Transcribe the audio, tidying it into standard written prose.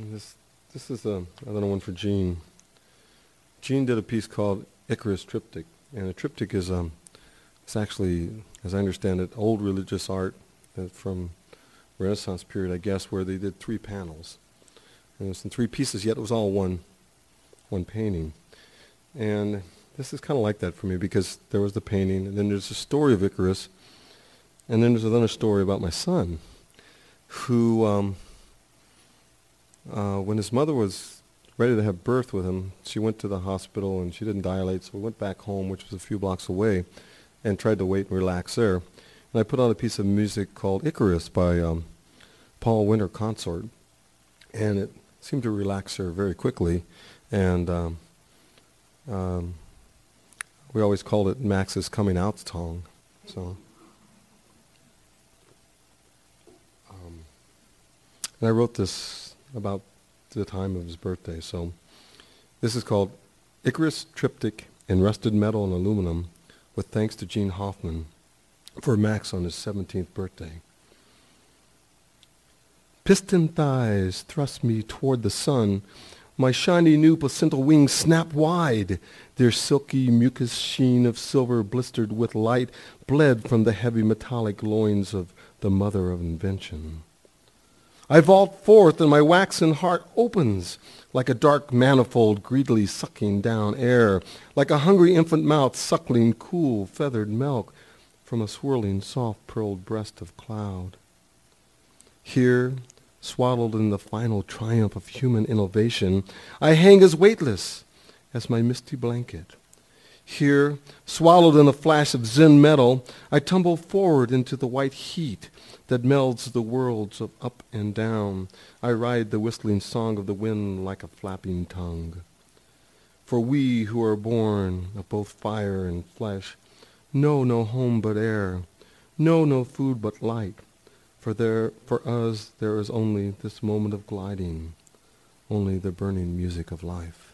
This is another one for Gene. Gene did a piece called Icarus Triptych, and a triptych is it's actually, as I understand it, old religious art from Renaissance period, I guess, where they did 3 panels. And it was in 3 pieces, yet it was all one painting. And this is kind of like that for me, because there was the painting, and then there's the story of Icarus, and then there's another story about my son, who, when his mother was ready to have birth with him, she went to the hospital and she didn't dilate, so we went back home, which was a few blocks away, and tried to wait and relax there. And I put on a piece of music called Icarus by Paul Winter Consort, and it seemed to relax her very quickly, and we always called it Max's coming out song. So, and I wrote this about the time of his birthday. So this is called Icarus Triptych in Rusted Metal and Aluminum, with thanks to Gene Hoffman for Max on his 17th birthday. Piston thighs thrust me toward the sun. My shiny new placental wings snap wide. Their silky mucus sheen of silver blistered with light bled from the heavy metallic loins of the mother of invention. I vault forth and my waxen heart opens like a dark manifold greedily sucking down air, like a hungry infant mouth suckling cool feathered milk from a swirling soft pearled breast of cloud. Here, swaddled in the final triumph of human innovation, I hang as weightless as my misty blanket. Here, swallowed in a flash of Zen metal, I tumble forward into the white heat that melds the worlds of up and down. I ride the whistling song of the wind like a flapping tongue. For we who are born of both fire and flesh know no home but air, know no food but light. For us there is only this moment of gliding, only the burning music of life.